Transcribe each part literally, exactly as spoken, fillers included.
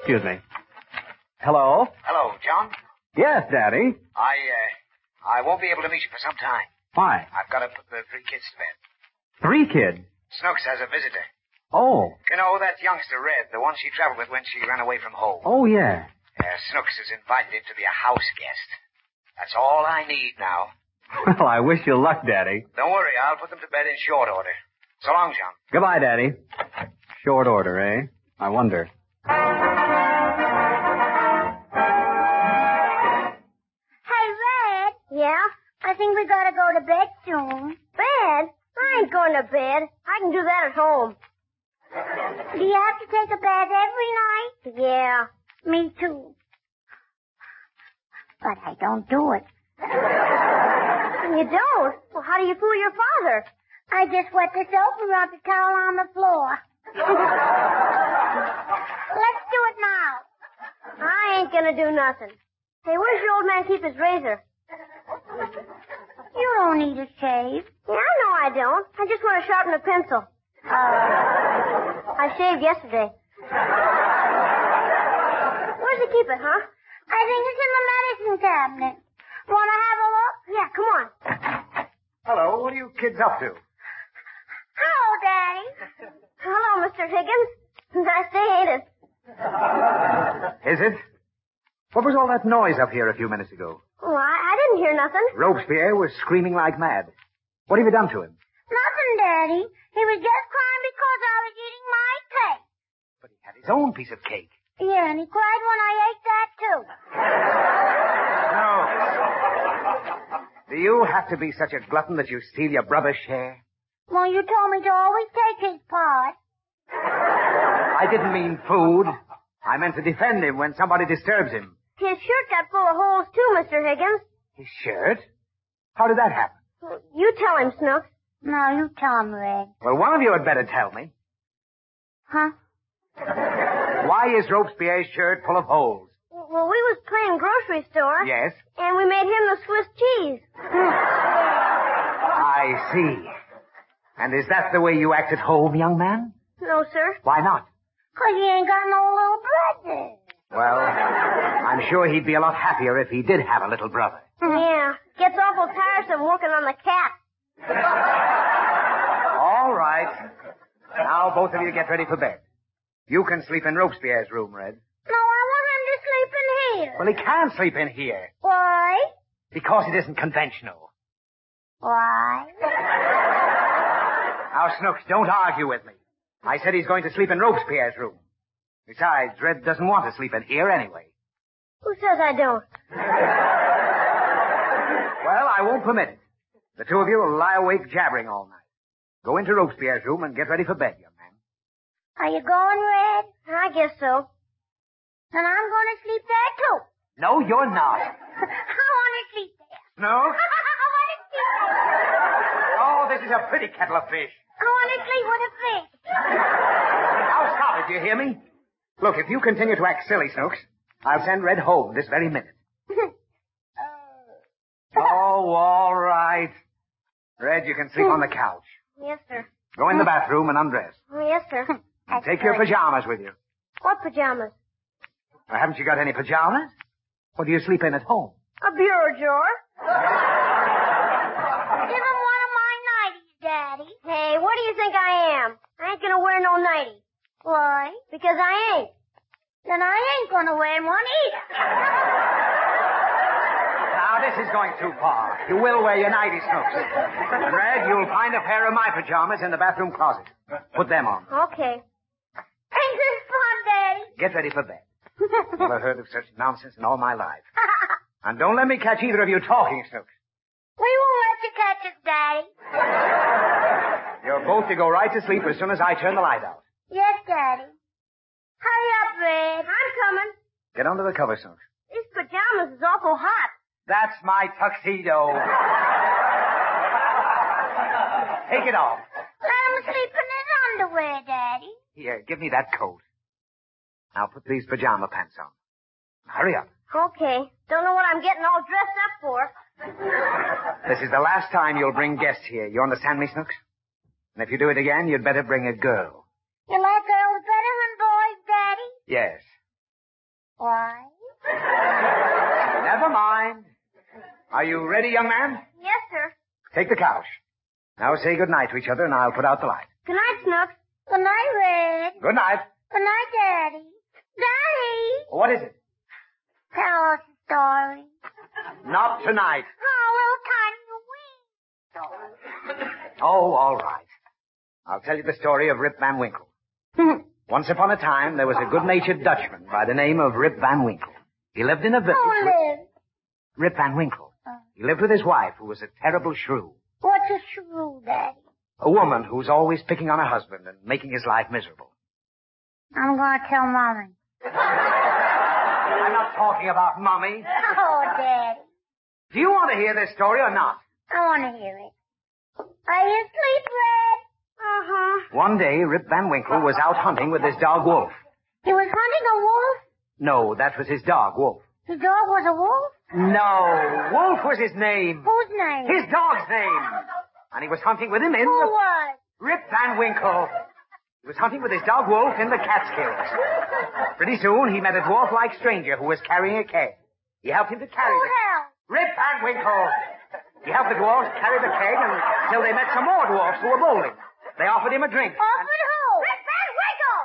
Excuse me. Hello? Hello, John. Yes, Daddy. I, uh, I won't be able to meet you for some time. Why? I've got to put the three kids to bed. Three kids? Snooks has a visitor. Oh. You know, that youngster, Red, the one she traveled with when she ran away from home. Oh, yeah. Uh, Snooks has invited him to be a house guest. That's all I need now. Well, I wish you luck, Daddy. Don't worry, I'll put them to bed in short order. So long, John. Goodbye, Daddy. Short order, eh? I wonder. Hey, Red. Yeah? I think we gotta go to bed soon. Bed? I ain't going to bed. I can do that at home. Do you have to take a bath every night? Yeah. Me too. But I don't do it. You don't? Well, how do you fool your father? I just wet the soap and rub the towel on the floor. Let's do it now. I ain't gonna do nothing. Hey, where's your old man keep his razor? You don't need a shave. Yeah, I know I don't. I just want to sharpen a pencil. Uh, I shaved yesterday. Where's he keep it, huh? I think it's in the medicine cabinet. Want to have a look? Yeah, come on. Hello, what are you kids up to? Hello, Daddy. Hello, Mister Higgins. Nice day, ain't it? Is it? What was all that noise up here a few minutes ago? Oh, I, I didn't hear nothing. Robespierre was screaming like mad. What have you done to him? Nothing, Daddy. He was just crying because I was eating my cake. But he had his own piece of cake. Yeah, and he cried when I ate that, too. No. Do you have to be such a glutton that you steal your brother's share? Well, you told me to always take his part. I didn't mean food. I meant to defend him when somebody disturbs him. His shirt got full of holes, too, Mister Higgins. His shirt? How did that happen? You tell him, Snooks. No, you tell him, Red. Well, one of you had better tell me. Huh? Why is Robespierre's shirt full of holes? Well, we was playing grocery store. Yes? And we made him the Swiss cheese. I see. And is that the way you act at home, young man? No, sir. Why not? 'Cause he ain't got no little brother. Well, I'm sure he'd be a lot happier if he did have a little brother. Yeah. Gets awful tiresome working on the cat. All right. Now both of you get ready for bed. You can sleep in Robespierre's room, Red. No, I want him to sleep in here. Well, he can't sleep in here. Why? Because it isn't conventional. Why? Now, Snooks, don't argue with me. I said he's going to sleep in Robespierre's room. Besides, Red doesn't want to sleep in here anyway. Who says I don't? Well, I won't permit it. The two of you will lie awake jabbering all night. Go into Robespierre's room and get ready for bed, young man. Are you going, Red? I guess so. And I'm going to sleep there, too. No, you're not. I want to sleep there. No? I want to sleep there. Oh, this is a pretty kettle of fish. I want to sleep with a fish. Now stop it, do you hear me? Look, if you continue to act silly, Snooks, I'll send Red home this very minute. Oh, all right. Red, you can sleep on the couch. Yes, sir. Go in the bathroom and undress. Oh, yes, sir. And take your pajamas with you. What pajamas? Or haven't you got any pajamas? What do you sleep in at home? A bureau drawer. Give him one of my nighties, Daddy. Hey, what do you think I am? I ain't gonna wear no nightie. Why? Because I ain't. Then I ain't gonna wear one either. Now, this is going too far. You will wear your nightie, Snooks. And Red, you'll find a pair of my pajamas in the bathroom closet. Put them on. Okay. Ain't this fun, Daddy? Get ready for bed. Never heard of such nonsense in all my life. And don't let me catch either of you talking, Snooks. We won't let you catch us, Daddy. You're both to go right to sleep as soon as I turn the light out. Yes, Daddy. Hurry up, Red. I'm coming. Get under the cover, Snooks. These pajamas is awful hot. That's my tuxedo. Take it off. Let him sleep in his underwear, Daddy. Here, give me that coat. Now put these pajama pants on. Hurry up. Okay. Don't know what I'm getting all dressed up for. This is the last time you'll bring guests here. You understand me, Snooks? And if you do it again, you'd better bring a girl. You like girls better than boys, Daddy? Yes. Why? Never mind. Are you ready, young man? Yes, sir. Take the couch. Now say good night to each other, and I'll put out the light. Good night, Snooks. Good night, Red. Good night. Good night, Daddy. Daddy! What is it? Tell us a story. Not tonight. Oh, little tiny wee story. Oh, all right. I'll tell you the story of Rip Van Winkle. Once upon a time, there was a good-natured Dutchman by the name of Rip Van Winkle. He lived in a village. Who with... lives? Rip Van Winkle. Oh. He lived with his wife, who was a terrible shrew. What's a shrew, Daddy? A woman who's always picking on her husband and making his life miserable. I'm going to tell Mommy. I'm not talking about Mommy. Oh, Daddy. Do you want to hear this story or not? I want to hear it. Are you asleep, Red? Uh-huh. One day, Rip Van Winkle was out hunting with his dog, Wolf. He was hunting a wolf? No, that was his dog, Wolf. His dog was a wolf? No, Wolf was his name. Whose name? His dog's name. And he was hunting with him in Who the... was? Rip Van Winkle. He was hunting with his dog, Wolf, in the Catskills. Pretty soon, he met a dwarf-like stranger who was carrying a keg. He helped him to carry Who the... helped? Rip Van Winkle. He helped the dwarfs carry the keg until they met some more dwarfs who were bowling. They offered him a drink. Offered who? Rip Van Winkle!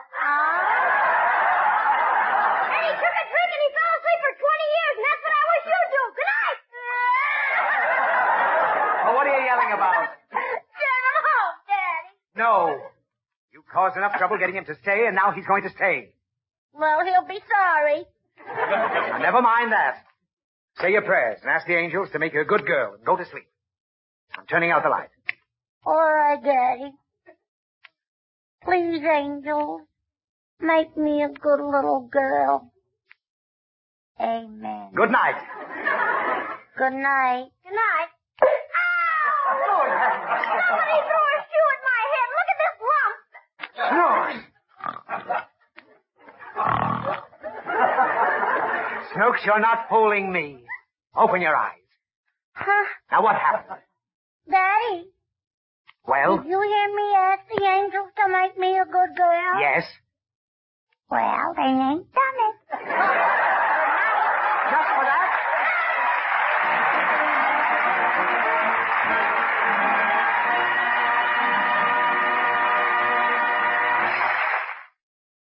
Oh. And he took a drink and he fell asleep for twenty years, and that's what I wish you'd do. Good night! Well, what are you yelling about? Send him home, Daddy. No. You caused enough trouble getting him to stay, and now he's going to stay. Well, he'll be sorry. Never mind that. Say your prayers and ask the angels to make you a good girl and go to sleep. I'm turning out the light. All right, Daddy. Please, angels, make me a good little girl. Amen. Good night. Good night. Good night. Ow! Somebody threw a shoe at my head. Look at this lump. Snooks. Snooks, you're not fooling me. Open your eyes. Huh? Now, what happened? Daddy, Well? did you hear me ask the angels to make me a good girl? Yes. Well, they ain't done it.